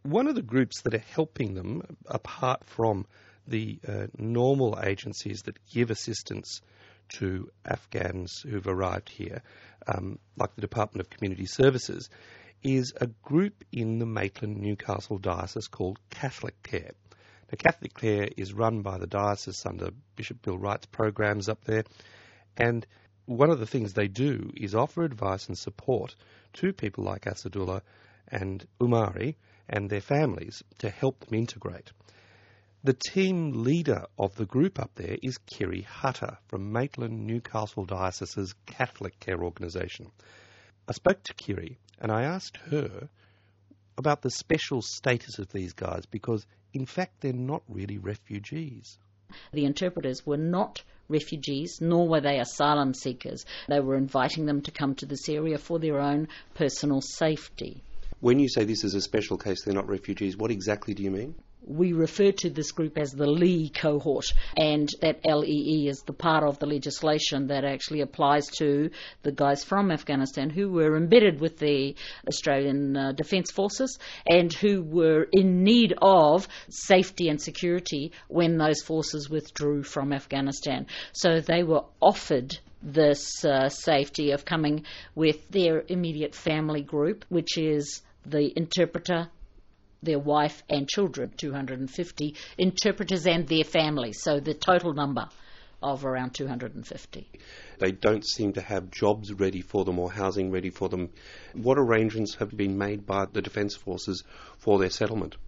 One of the groups that are helping them, apart from the normal agencies that give assistance to Afghans who've arrived here, like the Department of Community Services, is a group in the Maitland-Newcastle Diocese called Catholic Care. Now, Catholic Care is run by the diocese under Bishop Bill Wright's programs up there, and one of the things they do is offer advice and support to people like Asadullah and Umari and their families to help them integrate. The team leader of the group up there is Kiri Hutter from Maitland-Newcastle Diocese's Catholic Care organisation. I spoke to Kiri and I asked her about the special status of these guys because, in fact, they're not really refugees. The interpreters were not refugees, nor were they asylum seekers. They were inviting them to come to this area for their own personal safety. When you say this is a special case, they're not refugees, what exactly do you mean? We refer to this group as the Lee cohort, and that LEE is the part of the legislation that actually applies to the guys from Afghanistan who were embedded with the Australian Defence Forces and who were in need of safety and security when those forces withdrew from Afghanistan. So they were offered this safety of coming with their immediate family group, which is the interpreter, their wife and children, 250 interpreters and their families, so the total number of around 250. They don't seem to have jobs ready for them or housing ready for them. What arrangements have been made by the Defence Forces for their settlement?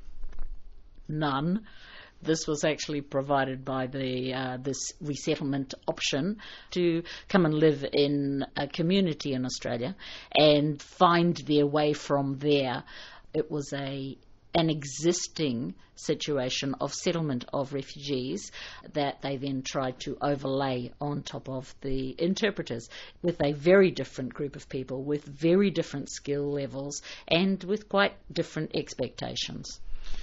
None. This was actually provided by this resettlement option to come and live in a community in Australia and find their way from there. It was an existing situation of settlement of refugees that they then tried to overlay on top of the interpreters with a very different group of people with very different skill levels and with quite different expectations.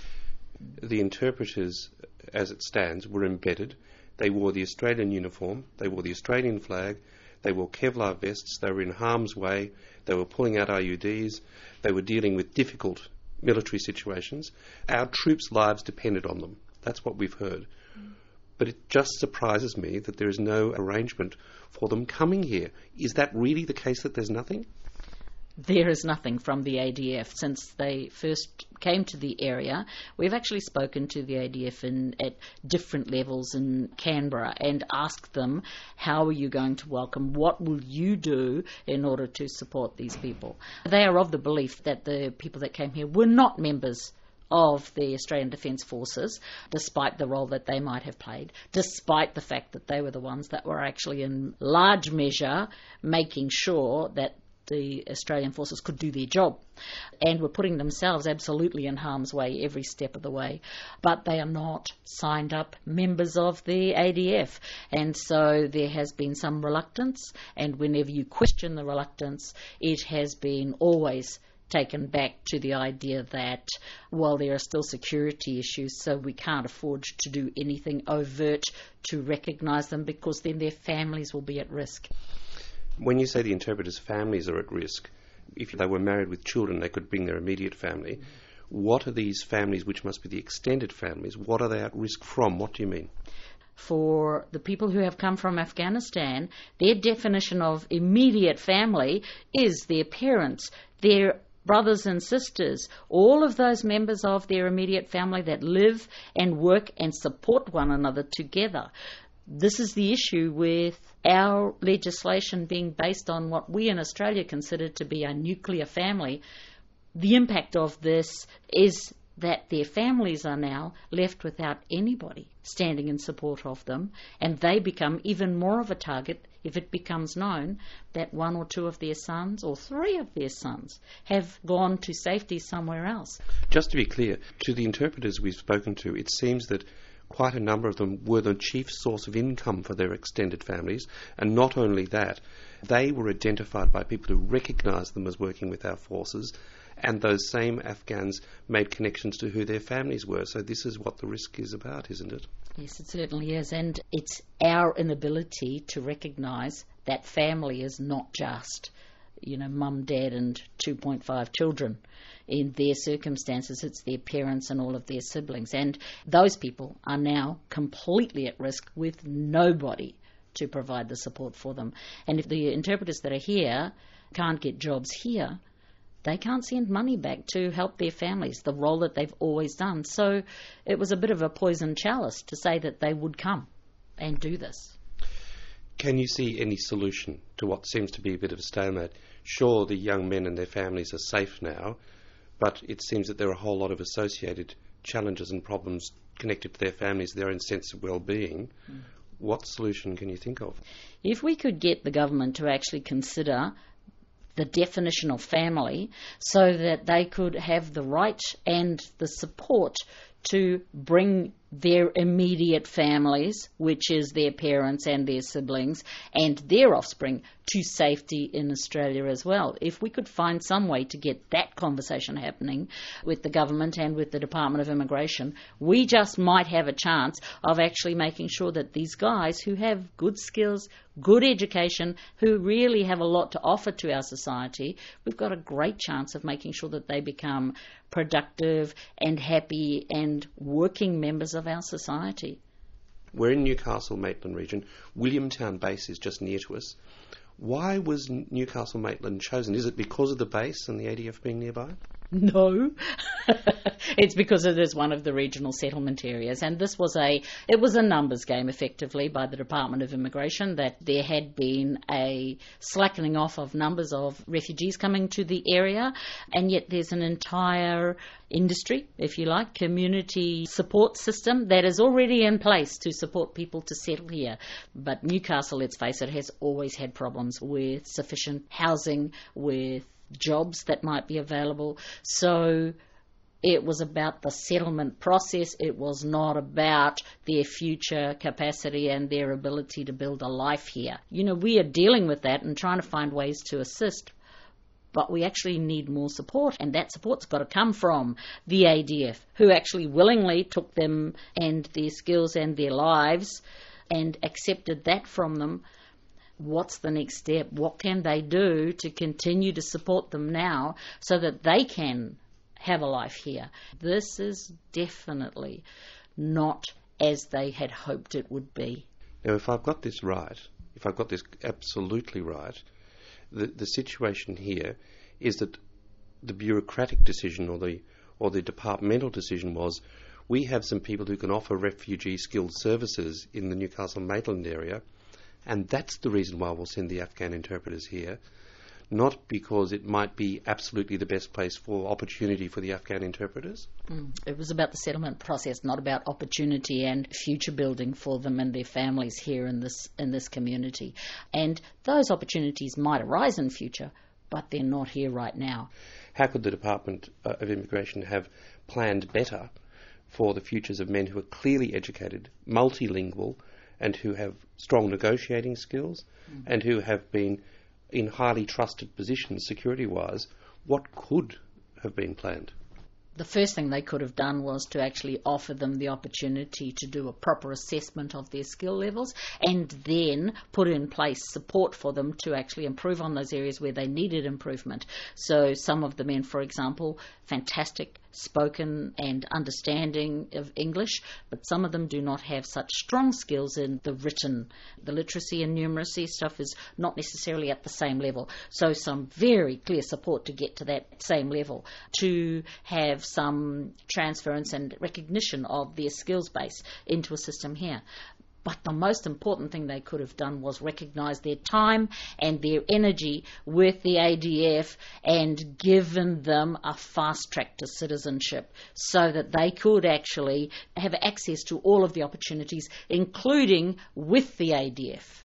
The interpreters, as it stands, were embedded. They wore the Australian uniform, they wore the Australian flag, they wore Kevlar vests, they were in harm's way, they were pulling out IUDs, they were dealing with difficult military situations. Our troops' lives depended on them. That's what we've heard. But it just surprises me that there is no arrangement for them coming here. Is that really the case, that there's nothing? There is nothing from the ADF since they first came to the area. We've actually spoken to the ADF at different levels in Canberra and asked them, how are you going to welcome? What will you do in order to support these people? They are of the belief that the people that came here were not members of the Australian Defence Forces, despite the role that they might have played, despite the fact that they were the ones that were actually in large measure making sure that the Australian forces could do their job, and were putting themselves absolutely in harm's way every step of the way. But they are not signed up members of the ADF, and so there has been some reluctance, and whenever you question the reluctance, it has been always taken back to the idea that, well, there are still security issues, so we can't afford to do anything overt to recognise them because then their families will be at risk. When you say the interpreters' families are at risk, if they were married with children, they could bring their immediate family. What are these families, which must be the extended families, what are they at risk from? What do you mean? For the people who have come from Afghanistan, their definition of immediate family is their parents, their brothers and sisters, all of those members of their immediate family that live and work and support one another together. This is the issue with our legislation being based on what we in Australia consider to be a nuclear family. The impact of this is that their families are now left without anybody standing in support of them, and they become even more of a target if it becomes known that one or two of their sons or three of their sons have gone to safety somewhere else. Just to be clear, to the interpreters we've spoken to, it seems that quite a number of them were the chief source of income for their extended families, and not only that, they were identified by people who recognised them as working with our forces, and those same Afghans made connections to who their families were. So this is what the risk is about, isn't it? Yes, it certainly is, and it's our inability to recognise that family is not just mum, dad and 2.5 children. In their circumstances, it's their parents and all of their siblings. And those people are now completely at risk with nobody to provide the support for them. And if the interpreters that are here can't get jobs here, they can't send money back to help their families, the role that they've always done. So it was a bit of a poisoned chalice to say that they would come and do this. Can you see any solution to what seems to be a bit of a stalemate? Sure, the young men and their families are safe now, but it seems that there are a whole lot of associated challenges and problems connected to their families, their own sense of well-being. What solution can you think of? If we could get the government to actually consider the definition of family so that they could have the right and the support to bring their immediate families, which is their parents and their siblings, and their offspring to safety in Australia as well. If we could find some way to get that conversation happening with the government and with the Department of Immigration, we just might have a chance of actually making sure that these guys who have good skills, good education, who really have a lot to offer to our society, we've got a great chance of making sure that they become productive and happy and working members of our society. We're in Newcastle-Maitland region. Williamtown base is just near to us. Why was Newcastle-Maitland chosen? Is it because of the base and the ADF being nearby? No, it's because it is one of the regional settlement areas, and it was a numbers game effectively by the Department of Immigration, that there had been a slackening off of numbers of refugees coming to the area, and yet there's an entire industry, if you like, community support system that is already in place to support people to settle here. But Newcastle, let's face it, has always had problems with sufficient housing, with jobs that might be available. So it was about the settlement process. It was not about their future capacity and their ability to build a life here. We are dealing with that and trying to find ways to assist, but we actually need more support, and that support's got to come from the ADF, who actually willingly took them and their skills and their lives and accepted that from them. What's the next step? What can they do to continue to support them now so that they can have a life here? This is definitely not as they had hoped it would be. Now, if I've got this right, if I've got this absolutely right, the situation here is that the bureaucratic decision or the departmental decision was, we have some people who can offer refugee skilled services in the Newcastle-Maitland area, and that's the reason why we'll send the Afghan interpreters here, not because it might be absolutely the best place for opportunity for the Afghan interpreters. It was about the settlement process, not about opportunity and future building for them and their families here in this community. And those opportunities might arise in future, but they're not here right now. How could the Department of Immigration have planned better for the futures of men who are clearly educated, multilingual, and who have strong negotiating skills, and who have been in highly trusted positions security-wise? What could have been planned? The first thing they could have done was to actually offer them the opportunity to do a proper assessment of their skill levels, and then put in place support for them to actually improve on those areas where they needed improvement. So some of the men, for example, fantastic spoken and understanding of English, but some of them do not have such strong skills in the written. The literacy and numeracy stuff is not necessarily at the same level. So some very clear support to get to that same level, to have some transference and recognition of their skills base into a system here. But the most important thing they could have done was recognise their time and their energy with the ADF and given them a fast track to citizenship so that they could actually have access to all of the opportunities, including with the ADF.